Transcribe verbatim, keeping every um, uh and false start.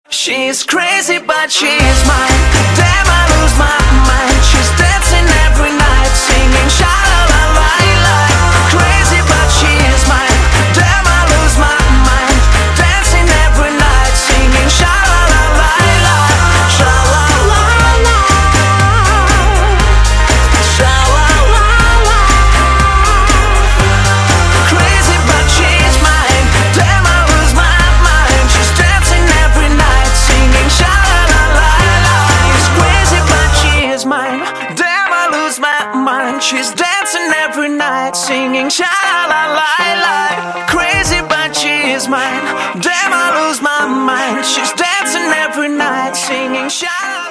She's crazy, but she's mine. Damn, I lose my mind. She's dancing every night, singing sha la la la la. Crazy, but she's mine. Damn, I lose my mind. Dancing every night, singing sha la la la la. Sha la la la. Sha la la la. Crazy, but she's mine. Damn, I lose my mind. She's dancing every night, singing sha la la la la. She's crazy, but she is mine. Damn, I lose my mind. She's dancing every night, singing sha la la la. Crazy, but she is mine. Damn, I lose my mind. She's dancing every night, singing sha.